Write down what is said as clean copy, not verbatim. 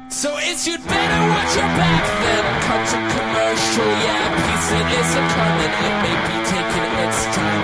So it's you'd better watch your back then. Cut to commercial, yeah, peace it isn't coming. It may be taking its time.